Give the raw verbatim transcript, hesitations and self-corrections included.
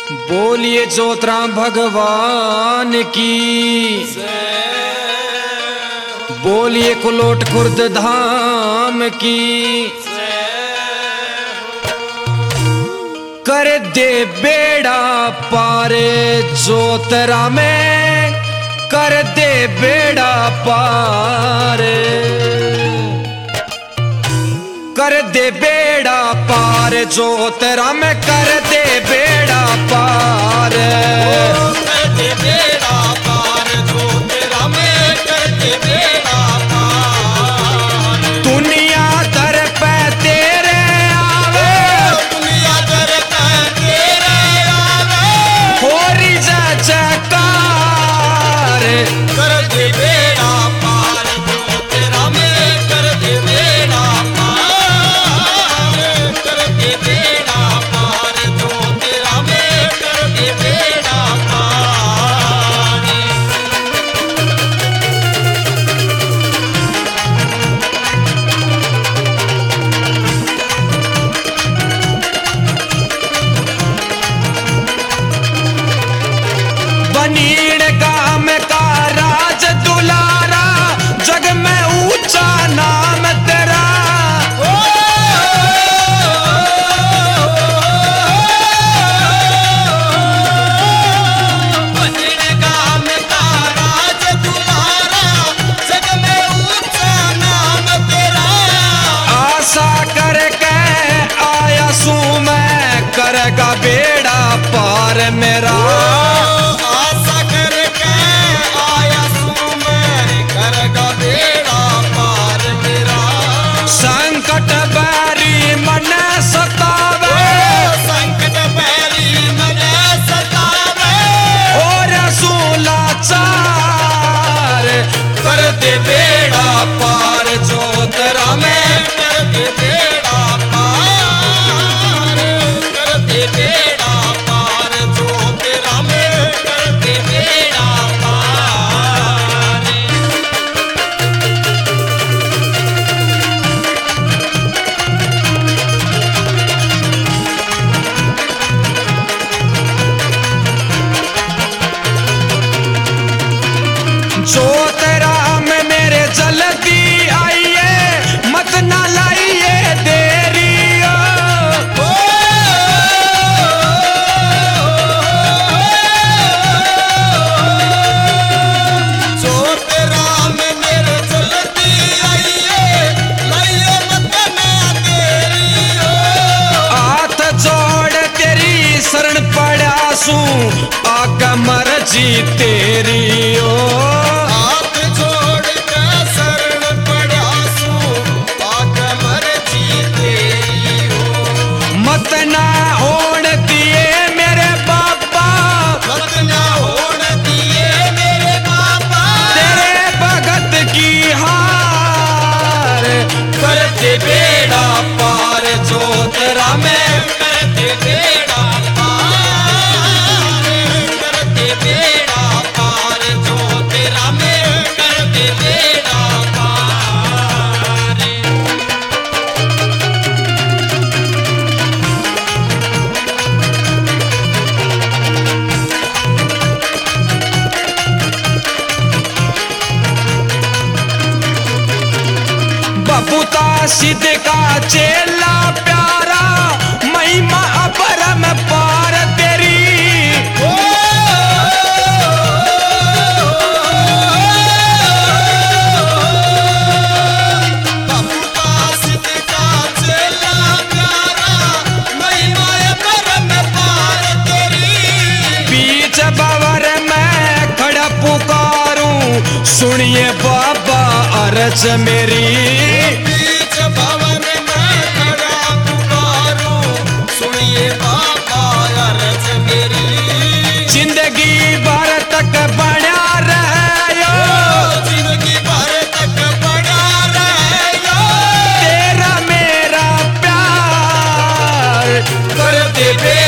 बोलिए ज्योतराम भगवान की, बोलिए कुलोट खुर्द धाम की। कर दे बेड़ा पारे ज्योतरा में, कर दे बेड़ा पारे, कर दे बेड़ा पार ज्योतरा में, कर दे बेड़ा पार, कर दे बेड़ा पार ज्योतरा में, कर दे बेड़ा पार। दुनिया दर पे तेरे आवे, दुनिया दर पे तेरे आवे, होरी जय जयकार। कर दे बेड़ा पार ज्योतरा में, कर दे बेड़ा पार, कर दे बेड़ा पार ज्योतरा में, कर दे बेड़ा पार। बनीड़ गाम का राज दुलारा, जग में ऊंचा नाम तेरा। बनीड़ गाम का राज दुलारा, जग में ऊंचा नाम तेरा। आशा करके आया सू मैं, करेगा बेड़ा पार मेरा। आशा करके आया सू मैं, करेगा बेड़ा पार मेरा। संकट बैरी मन सतावे, संकट बैरी मने सतावे, और लाचार। कर दे बेड़ा पार ज्योतरा में, कर दे बेड़ा पार, कर दे बेड़ा पार ज्योतरा में, कर दे बेड़ा पार। ज्योतरा में मेरे जल्दी आइए, मत ना लाइए देरी। ज्योतरा में मेरे जल्दी आइए, लाइए मत ना देरी हो। हाथ जोड़ तेरी शरण पड़ा सू, आका मर्जी तेरी ओ। हाथ जोड़ के शरण पड़ा सू, आके मर्जी तेरी हो। मत ना होण दिए मेरे बाबा, मत ना होण दिए मेरे बाबा, तेरे भगत की हार। कर दे बेड़ा पार ज्योतरा में, कर दे बेड़ा पार, कर दे बेड़ा पार ज्योतरा में, कर दे बेड़ा पार। बबूता सिद्ध का चेला प्यारा, महिमा अपरम पार तेरी। बबूता सिद्ध का चेला प्यारा, महिमा परम पार तेरी। बीच बावर में खड़ा पुकारूं, सुनिए बाबा अर्ज मेरी। बीच भवन में खड़ा पुकारूं, सुनिए बाबा अर्ज मेरी। जिंदगी भर तक बना रहो, जिंदगी भर तक बना रहेगा, तेरा मेरा प्यार। कर दे बेड़ा